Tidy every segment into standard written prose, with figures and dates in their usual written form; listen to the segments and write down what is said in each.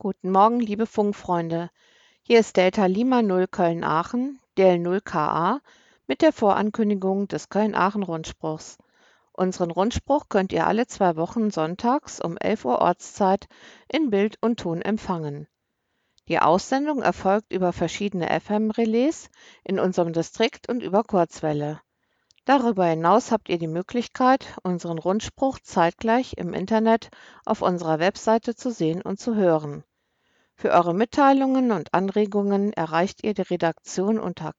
Guten Morgen, liebe Funkfreunde. Hier ist Delta Lima 0 Köln-Aachen, DL 0 KA, mit der Vorankündigung des Köln-Aachen-Rundspruchs. Unseren Rundspruch könnt ihr alle 2 Wochen sonntags um 11 Uhr Ortszeit in Bild und Ton empfangen. Die Aussendung erfolgt über verschiedene FM-Relais in unserem Distrikt und über Kurzwelle. Darüber hinaus habt ihr die Möglichkeit, unseren Rundspruch zeitgleich im Internet auf unserer Webseite zu sehen und zu hören. Für eure Mitteilungen und Anregungen erreicht ihr die Redaktion unter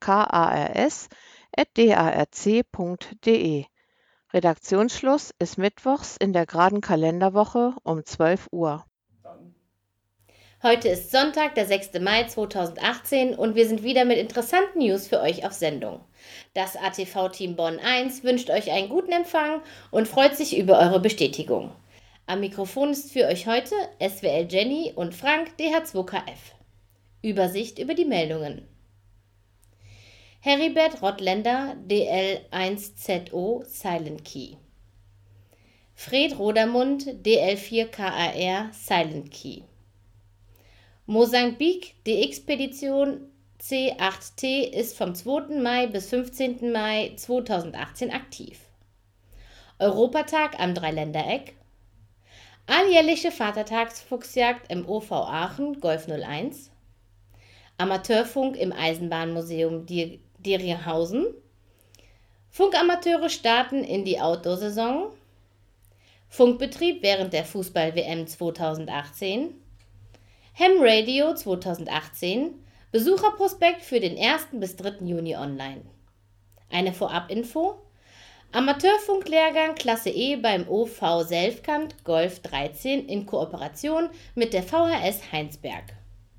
kars@darc.de. Redaktionsschluss ist mittwochs in der geraden Kalenderwoche um 12 Uhr. Heute ist Sonntag, der 6. Mai 2018 und wir sind wieder mit interessanten News für euch auf Sendung. Das ATV-Team Bonn 1 wünscht euch einen guten Empfang und freut sich über eure Bestätigung. Am Mikrofon ist für euch heute SWL Jenny und Frank DH2KF. Übersicht über die Meldungen. Heribert Rottländer DL1ZO Silent Key. Fred Rodermund DL4KAR Silent Key. Mosambik, die Expedition C8T ist vom 2. Mai bis 15. Mai 2018 aktiv. Europatag am Dreiländereck. Alljährliche Vatertagsfuchsjagd im OV Aachen, Golf 01. Amateurfunk im Eisenbahnmuseum Dieringhausen. Funkamateure starten in die Outdoor-Saison. Funkbetrieb während der Fußball-WM 2018. Ham Radio 2018, Besucherprospekt für den 1. bis 3. Juni online. Eine Vorabinfo: Amateurfunklehrgang Klasse E beim OV Selfkant Golf 13 in Kooperation mit der VHS Heinsberg.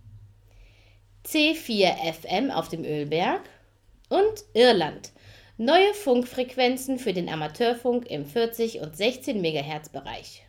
C4FM auf dem Ölberg und Irland. Neue Funkfrequenzen für den Amateurfunk im 40 und 16 MHz Bereich.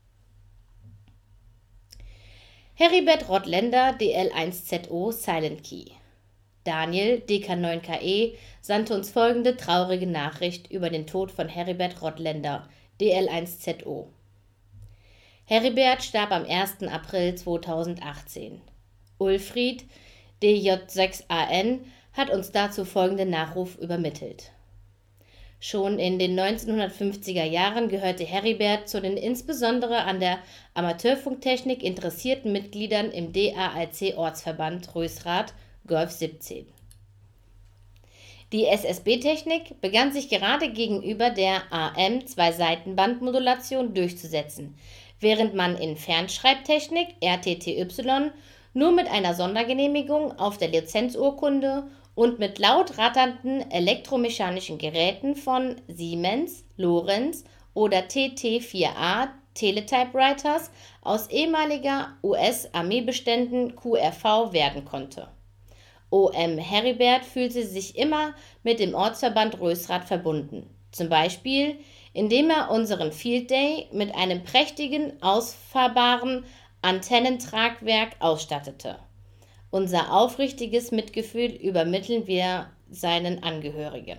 Heribert Rottländer DL1ZO Silent Key. Daniel DK9KE sandte uns folgende traurige Nachricht über den Tod von Heribert Rottländer DL1ZO. Heribert starb am 1. April 2018. Ulfried DJ6AN hat uns dazu folgenden Nachruf übermittelt. Schon in den 1950er Jahren gehörte Heribert zu den insbesondere an der Amateurfunktechnik interessierten Mitgliedern im DAAC-Ortsverband Rösrath Golf 17. Die SSB-Technik begann sich gerade gegenüber der AM-Zwei-Seiten-Bandmodulation durchzusetzen, während man in Fernschreibtechnik RTTY nur mit einer Sondergenehmigung auf der Lizenzurkunde und mit laut ratternden elektromechanischen Geräten von Siemens, Lorenz oder TT4A Teletypewriters aus ehemaliger US-Armeebeständen QRV werden konnte. OM Heribert fühlte sich immer mit dem Ortsverband Rösrath verbunden, zum Beispiel indem er unseren Field Day mit einem prächtigen, ausfahrbaren Antennentragwerk ausstattete. Unser aufrichtiges Mitgefühl übermitteln wir seinen Angehörigen.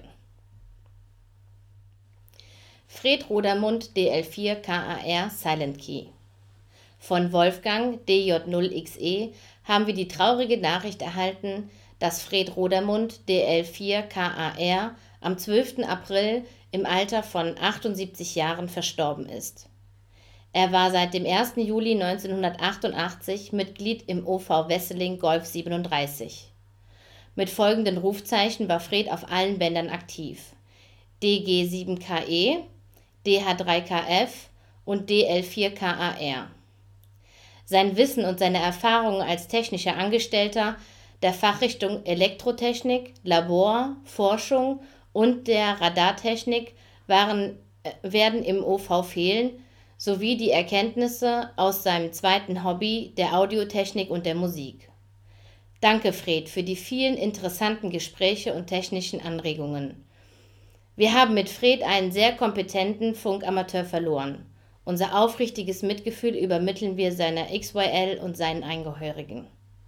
Fred Rodermund DL4KAR Silent Key. Von Wolfgang DJ0XE haben wir die traurige Nachricht erhalten, dass Fred Rodermund DL4KAR am 12. April im Alter von 78 Jahren verstorben ist. Er war seit dem 1. Juli 1988 Mitglied im OV Wesseling Golf 37. Mit folgenden Rufzeichen war Fred auf allen Bändern aktiv: DG7KE, DH3KF und DL4KAR. Sein Wissen und seine Erfahrungen als technischer Angestellter der Fachrichtung Elektrotechnik, Labor, Forschung und der Radartechnik werden im OV fehlen, sowie die Erkenntnisse aus seinem zweiten Hobby, der Audiotechnik und der Musik. Danke, Fred, für die vielen interessanten Gespräche und technischen Anregungen. Wir haben mit Fred einen sehr kompetenten Funkamateur verloren. Unser aufrichtiges Mitgefühl übermitteln wir seiner XYL und seinen Angehörigen.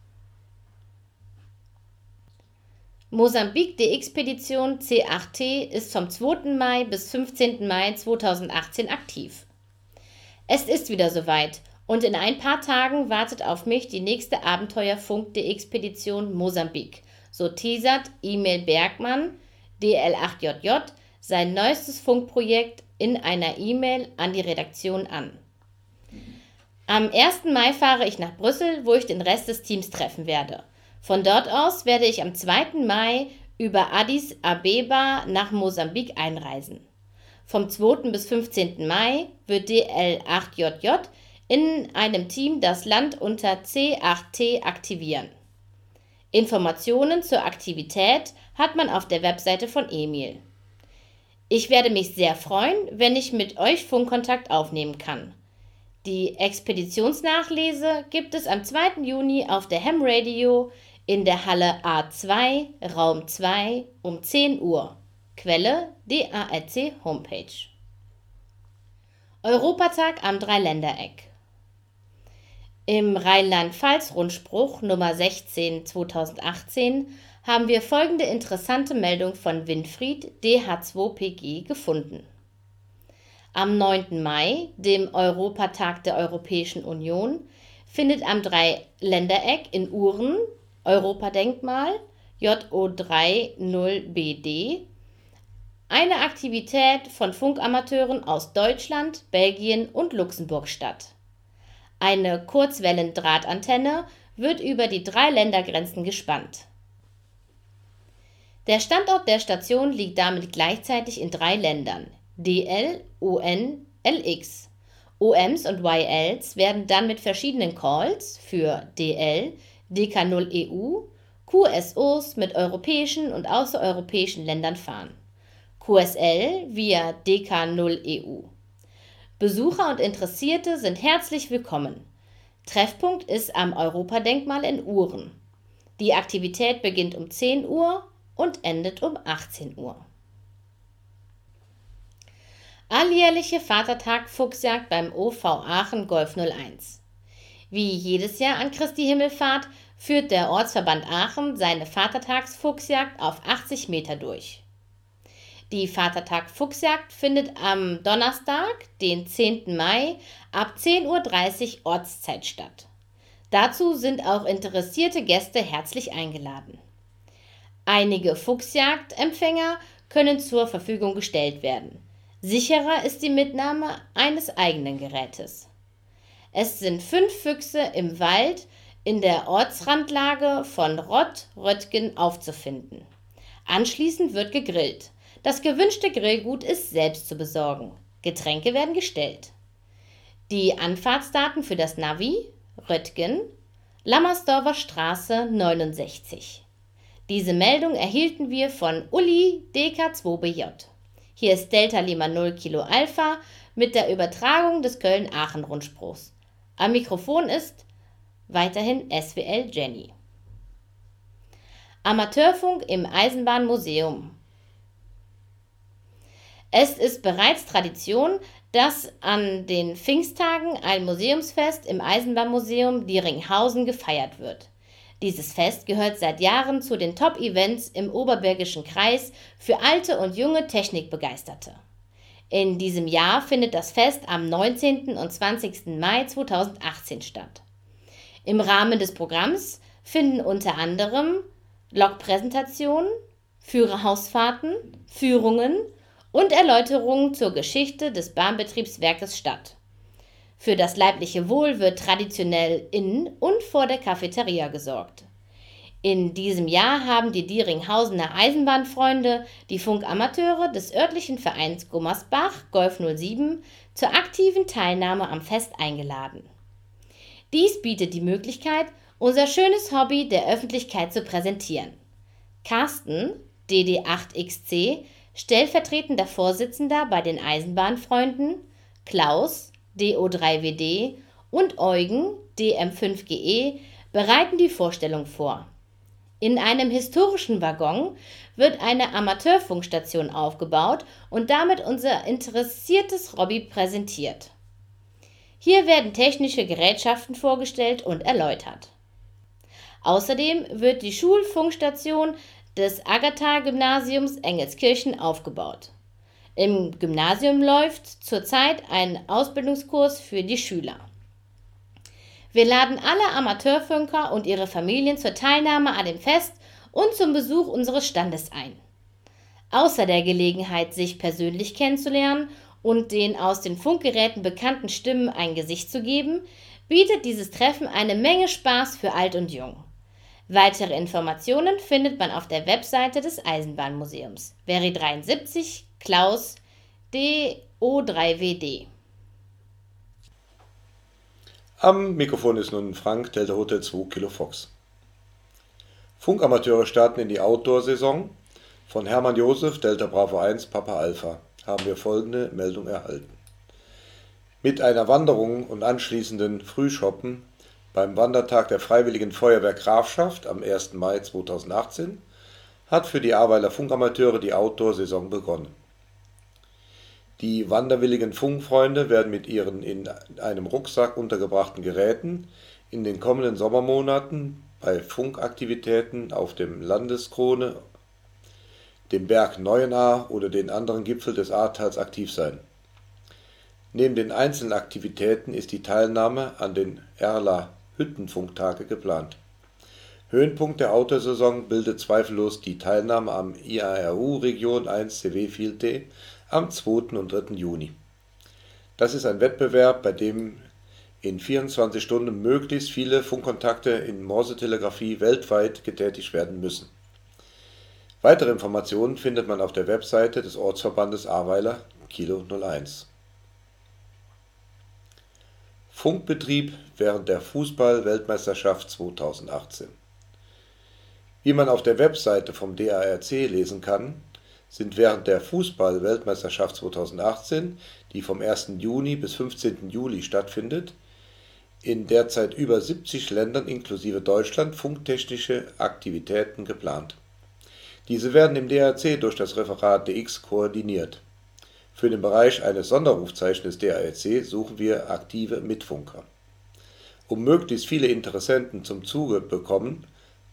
Mosambik, die Expedition C8T ist vom 2. Mai bis 15. Mai 2018 aktiv. Es ist wieder soweit Und in ein paar Tagen wartet auf mich die nächste Abenteuerfunk-Expedition Mosambik. So teasert Emil Bergmann, DL8JJ, sein neuestes Funkprojekt in einer E-Mail an die Redaktion an. Am 1. Mai fahre ich nach Brüssel, wo ich den Rest des Teams treffen werde. Von dort aus werde ich am 2. Mai über Addis Abeba nach Mosambik einreisen. Vom 2. bis 15. Mai wird DL8JJ in einem Team das Land unter C8T aktivieren. Informationen zur Aktivität hat man auf der Webseite von Emil. Ich werde mich sehr freuen, wenn ich mit euch Funkkontakt aufnehmen kann. Die Expeditionsnachlese gibt es am 2. Juni auf der Ham Radio in der Halle A2, Raum 2 um 10 Uhr. Quelle DARC Homepage. Europatag am Dreiländereck. Im Rheinland-Pfalz-Rundspruch Nummer 16 2018 haben wir folgende interessante Meldung von Winfried DH2PG gefunden. Am 9. Mai, dem Europatag der Europäischen Union, findet am Dreiländereck in Uhren, Europadenkmal, JO30BD, eine Aktivität von Funkamateuren aus Deutschland, Belgien und Luxemburg statt. Eine Kurzwellendrahtantenne wird über die 3 Ländergrenzen gespannt. Der Standort der Station liegt damit gleichzeitig in 3 Ländern, DL, ON, LX. OMs und YLs werden dann mit verschiedenen Calls für DL, DK0EU, QSOs mit europäischen und außereuropäischen Ländern fahren. QSL via DK0EU. Besucher und Interessierte sind herzlich willkommen. Treffpunkt ist am Europadenkmal in Uhren. Die Aktivität beginnt um 10 Uhr und endet um 18 Uhr. Alljährliche Vatertag-Fuchsjagd beim OV Aachen Golf 01. Wie jedes Jahr an Christi Himmelfahrt führt der Ortsverband Aachen seine Vatertags-Fuchsjagd auf 80 Meter durch. Die Vatertag-Fuchsjagd findet am Donnerstag, den 10. Mai, ab 10:30 Uhr Ortszeit statt. Dazu sind auch interessierte Gäste herzlich eingeladen. Einige Fuchsjagdempfänger können zur Verfügung gestellt werden. Sicherer ist die Mitnahme eines eigenen Gerätes. Es sind 5 Füchse im Wald in der Ortsrandlage von Röttgen aufzufinden. Anschließend wird gegrillt. Das gewünschte Grillgut ist selbst zu besorgen. Getränke werden gestellt. Die Anfahrtsdaten für das Navi: Röttgen, Lammersdorfer Straße 69. Diese Meldung erhielten wir von Uli DK2BJ. Hier ist Delta Lima 0 Kilo Alpha mit der Übertragung des Köln-Aachen-Rundspruchs. Am Mikrofon ist weiterhin SWL Jenny. Amateurfunk im Eisenbahnmuseum. Es ist bereits Tradition, dass an den Pfingsttagen ein Museumsfest im Eisenbahnmuseum Dieringhausen gefeiert wird. Dieses Fest gehört seit Jahren zu den Top-Events im Oberbergischen Kreis für alte und junge Technikbegeisterte. In diesem Jahr findet das Fest am 19. und 20. Mai 2018 statt. Im Rahmen des Programms finden unter anderem Lokpräsentationen, Führerhausfahrten, Führungen und Erläuterungen zur Geschichte des Bahnbetriebswerkes statt. Für das leibliche Wohl wird traditionell in und vor der Cafeteria gesorgt. In diesem Jahr haben die Dieringhausener Eisenbahnfreunde die Funkamateure des örtlichen Vereins Gummersbach Golf 07 zur aktiven Teilnahme am Fest eingeladen. Dies bietet die Möglichkeit, unser schönes Hobby der Öffentlichkeit zu präsentieren. Carsten, DD8XC, stellvertretender Vorsitzender bei den Eisenbahnfreunden, Klaus, DO3WD und Eugen, DM5GE, bereiten die Vorstellung vor. In einem historischen Waggon wird eine Amateurfunkstation aufgebaut und damit unser interessiertes Hobby präsentiert. Hier werden technische Gerätschaften vorgestellt und erläutert. Außerdem wird die Schulfunkstation des Agatha-Gymnasiums Engelskirchen aufgebaut. Im Gymnasium läuft zurzeit ein Ausbildungskurs für die Schüler. Wir laden alle Amateurfunker und ihre Familien zur Teilnahme an dem Fest und zum Besuch unseres Standes ein. Außer der Gelegenheit, sich persönlich kennenzulernen und den aus den Funkgeräten bekannten Stimmen ein Gesicht zu geben, bietet dieses Treffen eine Menge Spaß für Alt und Jung. Weitere Informationen findet man auf der Webseite des Eisenbahnmuseums. Veri 73 Klaus DO3WD. Am Mikrofon ist nun Frank, Delta Hotel 2 Kilo Fox. Funkamateure starten in die Outdoor-Saison. Von Hermann Josef, Delta Bravo 1, Papa Alpha, haben wir folgende Meldung erhalten. Mit einer Wanderung und anschließenden Frühshoppen beim Wandertag der Freiwilligen Feuerwehr Grafschaft am 1. Mai 2018 hat für die Ahrweiler Funkamateure die Outdoor-Saison begonnen. Die wanderwilligen Funkfreunde werden mit ihren in einem Rucksack untergebrachten Geräten in den kommenden Sommermonaten bei Funkaktivitäten auf dem Landeskrone, dem Berg Neuenahr oder den anderen Gipfel des Ahrtals aktiv sein. Neben den einzelnen Aktivitäten ist die Teilnahme an den Erler Hüttenfunktage geplant. Höhepunkt der Outdoor-Saison bildet zweifellos die Teilnahme am IARU Region 1 CW Field Day am 2. und 3. Juni. Das ist ein Wettbewerb, bei dem in 24 Stunden möglichst viele Funkkontakte in Morsetelegrafie weltweit getätigt werden müssen. Weitere Informationen findet man auf der Webseite des Ortsverbandes Ahrweiler Kilo 01. Funkbetrieb während der Fußball-Weltmeisterschaft 2018. Wie man auf der Webseite vom DARC lesen kann, sind während der Fußball-Weltmeisterschaft 2018, die vom 1. Juni bis 15. Juli stattfindet, in derzeit über 70 Ländern inklusive Deutschland funktechnische Aktivitäten geplant. Diese werden im DARC durch das Referat DX koordiniert. Für den Bereich eines Sonderrufzeichens des DARC suchen wir aktive Mitfunker. Um möglichst viele Interessenten zum Zuge kommen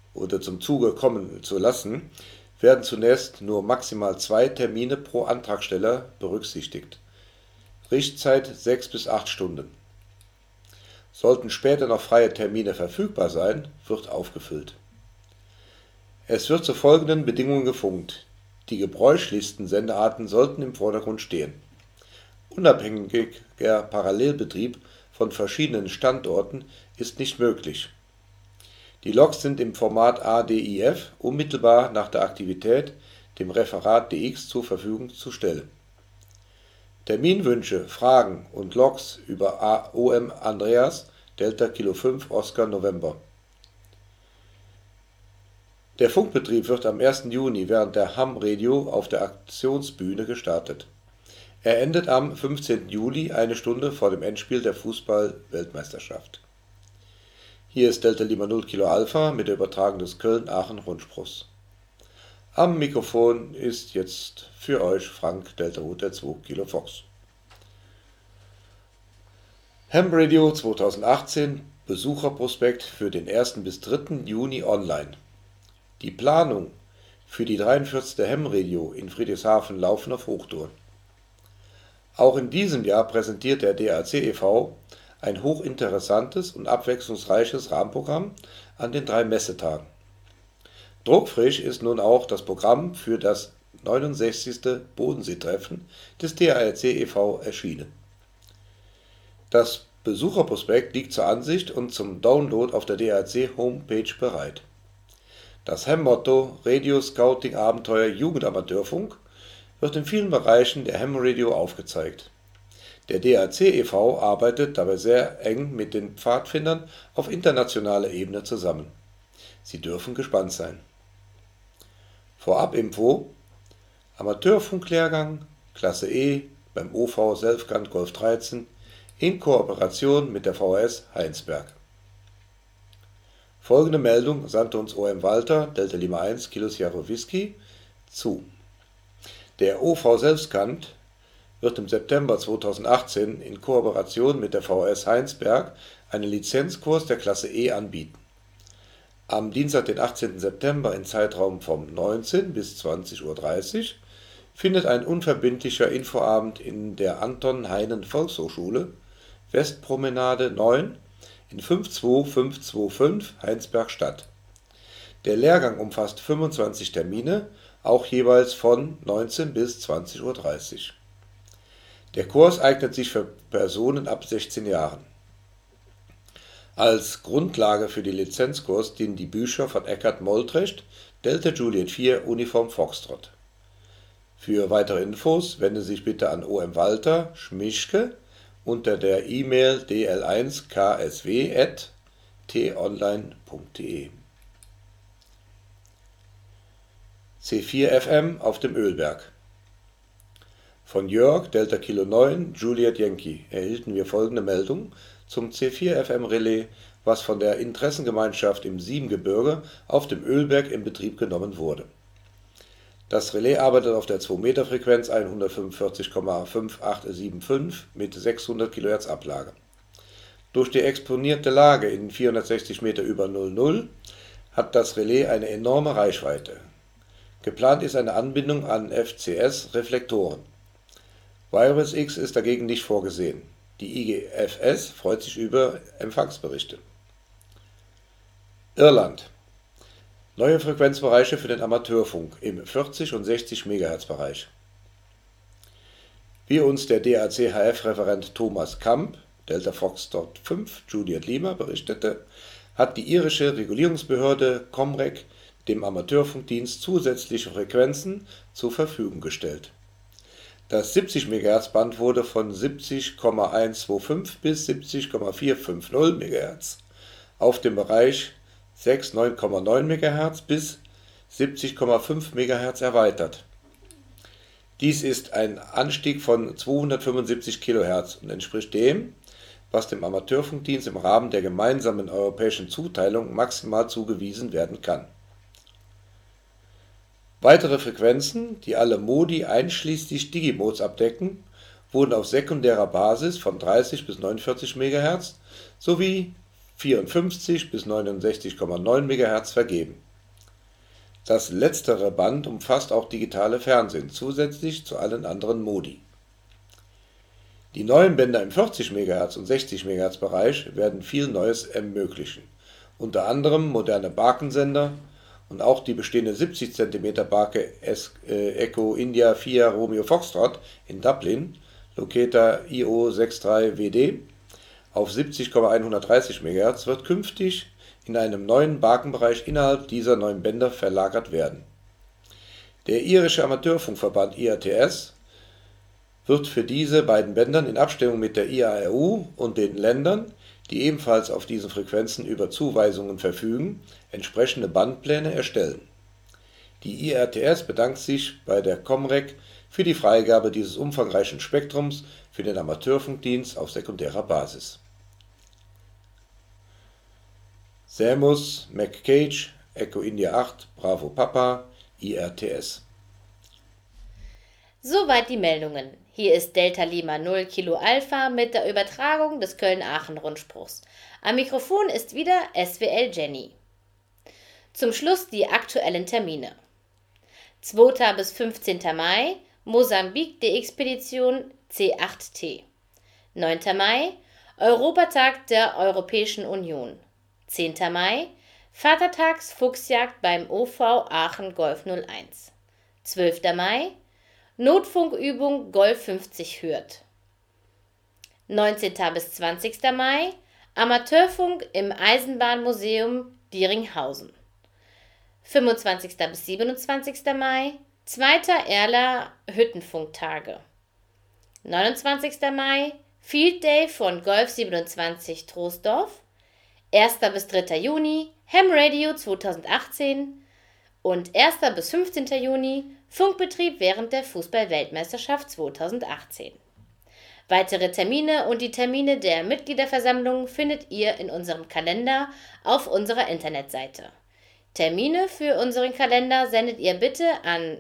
zu lassen, werden zunächst nur maximal 2 Termine pro Antragsteller berücksichtigt. Richtzeit 6 bis 8 Stunden. Sollten später noch freie Termine verfügbar sein, wird aufgefüllt. Es wird zu folgenden Bedingungen gefunkt. Die gebräuchlichsten Sendearten sollten im Vordergrund stehen. Unabhängiger Parallelbetrieb von verschiedenen Standorten ist nicht möglich. Die Loks sind im Format ADIF unmittelbar nach der Aktivität dem Referat DX zur Verfügung zu stellen. Terminwünsche, Fragen und Loks über OM Andreas, Delta Kilo 5 Oscar November. Der Funkbetrieb wird am 1. Juni während der Ham Radio auf der Aktionsbühne gestartet. Er endet am 15. Juli, eine Stunde vor dem Endspiel der Fußball-Weltmeisterschaft. Hier ist Delta Lima 0 Kilo Alpha mit der Übertragung des Köln-Aachen-Rundspruchs. Am Mikrofon ist jetzt für euch Frank, Delta Hotel 2 Kilo Fox. Ham Radio 2018, Besucherprospekt für den 1. bis 3. Juni online. Die Planung für die 43. Ham Radio in Friedrichshafen laufen auf Hochtouren. Auch in diesem Jahr präsentiert der DAC e.V. ein hochinteressantes und abwechslungsreiches Rahmenprogramm an den 3 Messetagen. Druckfrisch ist nun auch das Programm für das 69. Bodenseetreffen des DARC e.V. erschienen. Das Besucherprospekt liegt zur Ansicht und zum Download auf der DAC Homepage bereit. Das Ham-Motto Radio Scouting Abenteuer Jugendamateurfunk wird in vielen Bereichen der Ham Radio aufgezeigt. Der DAC e.V. arbeitet dabei sehr eng mit den Pfadfindern auf internationaler Ebene zusammen. Sie dürfen gespannt sein. Vorab-Info: Amateurfunklehrgang Klasse E beim OV Selfgun Golf 13 in Kooperation mit der VHS Heinsberg. Folgende Meldung sandte uns OM Walter, Delta Lima 1 Kilo Sierra Whisky, zu. Der OV Selfscan wird im September 2018 in Kooperation mit der VHS Heinsberg einen Lizenzkurs der Klasse E anbieten. Am Dienstag, den 18. September im Zeitraum vom 19 bis 20:30 Uhr findet ein unverbindlicher Infoabend in der Anton Heinen Volkshochschule, Westpromenade 9, in 52525 Heinsberg statt. Der Lehrgang umfasst 25 Termine, auch jeweils von 19 bis 20:30 Uhr. Der Kurs eignet sich für Personen ab 16 Jahren. Als Grundlage für die Lizenzkurs dienen die Bücher von Eckhard Moltrecht, Delta Juliet 4 Uniform Foxtrot. Für weitere Infos wenden Sie sich bitte an OM Walter Schmischke unter der E-Mail dl1ksw@tonline.de. C4 FM auf dem Ölberg. Von Jörg Delta Kilo 9 Juliet Yankee erhielten wir folgende Meldung zum C4 FM Relais, was von der Interessengemeinschaft im Siebengebirge auf dem Ölberg in Betrieb genommen wurde. Das Relais arbeitet auf der 2-Meter-Frequenz 145,5875 mit 600 kHz Ablage. Durch die exponierte Lage in 460 Meter über 00 hat das Relais eine enorme Reichweite. Geplant ist eine Anbindung an FCS-Reflektoren. Virus X ist dagegen nicht vorgesehen. Die IGFS freut sich über Empfangsberichte. Irland. Neue Frequenzbereiche für den Amateurfunk im 40 und 60 MHz Bereich. Wie uns der DAC-HF-Referent Thomas Kamp, Delta Foxtrot 5 Juliet Lima, berichtete, hat die irische Regulierungsbehörde Comreg dem Amateurfunkdienst zusätzliche Frequenzen zur Verfügung gestellt. Das 70 MHz Band wurde von 70,125 bis 70,450 MHz auf dem Bereich 69,9 MHz bis 70,5 MHz erweitert. Dies ist ein Anstieg von 275 kHz und entspricht dem, was dem Amateurfunkdienst im Rahmen der gemeinsamen europäischen Zuteilung maximal zugewiesen werden kann. Weitere Frequenzen, die alle Modi einschließlich Digimodes abdecken, wurden auf sekundärer Basis von 30 bis 49 MHz sowie 54 bis 69,9 MHz vergeben. Das letztere Band umfasst auch digitale Fernsehen, zusätzlich zu allen anderen Modi. Die neuen Bänder im 40 MHz und 60 MHz Bereich werden viel Neues ermöglichen, unter anderem moderne Barkensender und auch die bestehende 70 cm Barke Echo India 4 Romeo Foxtrot in Dublin, Locator IO63WD, auf 70,130 MHz wird künftig in einem neuen Barkenbereich innerhalb dieser neuen Bänder verlagert werden. Der irische Amateurfunkverband IATS wird für diese beiden Bändern in Abstimmung mit der IARU und den Ländern, die ebenfalls auf diesen Frequenzen über Zuweisungen verfügen, entsprechende Bandpläne erstellen. Die IATS bedankt sich bei der Comreg für die Freigabe dieses umfangreichen Spektrums für den Amateurfunkdienst auf sekundärer Basis. Seamus McCage, Echo India 8, Bravo Papa, IRTS. Soweit die Meldungen. Hier ist Delta Lima 0 Kilo Alpha mit der Übertragung des Köln-Aachen-Rundspruchs. Am Mikrofon ist wieder SWL Jenny. Zum Schluss die aktuellen Termine. 2. bis 15. Mai Mosambik DX-Expedition C8T. 9. Mai Europatag der Europäischen Union. 10. Mai Vatertags-Fuchsjagd beim OV Aachen Golf 01. 12. Mai Notfunkübung Golf 50 Hürth. 19. bis 20. Mai Amateurfunk im Eisenbahnmuseum Dieringhausen. 25. bis 27. Mai 2. Erler Hüttenfunktage. 29. Mai Field Day von Golf 27 Troisdorf. 1. bis 3. Juni Ham Radio 2018 und 1. bis 15. Juni Funkbetrieb während der Fußball-Weltmeisterschaft 2018. Weitere Termine und die Termine der Mitgliederversammlung findet ihr in unserem Kalender auf unserer Internetseite. Termine für unseren Kalender sendet ihr bitte an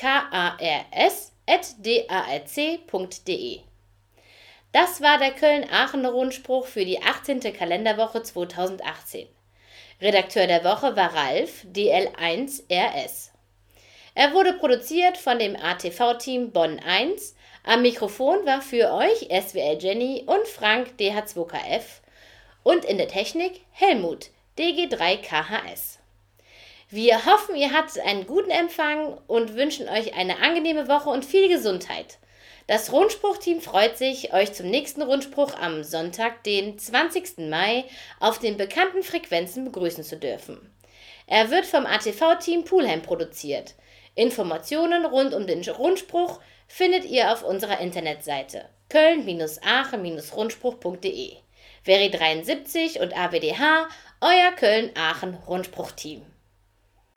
kars@darc.de. Das war der Köln-Aachen-Rundspruch für die 18. Kalenderwoche 2018. Redakteur der Woche war Ralf, DL1RS. Er wurde produziert von dem ATV-Team Bonn 1. Am Mikrofon war für euch SWL Jenny und Frank DH2KF. und in der Technik Helmut, DG3KHS. Wir hoffen, ihr hattet einen guten Empfang und wünschen euch eine angenehme Woche und viel Gesundheit. Das Rundspruch-Team freut sich, euch zum nächsten Rundspruch am Sonntag, den 20. Mai, auf den bekannten Frequenzen begrüßen zu dürfen. Er wird vom ATV-Team Pulheim produziert. Informationen rund um den Rundspruch findet ihr auf unserer Internetseite köln-aachen-rundspruch.de. Veri 73 und AWDH, euer Köln-Aachen-Rundspruch-Team.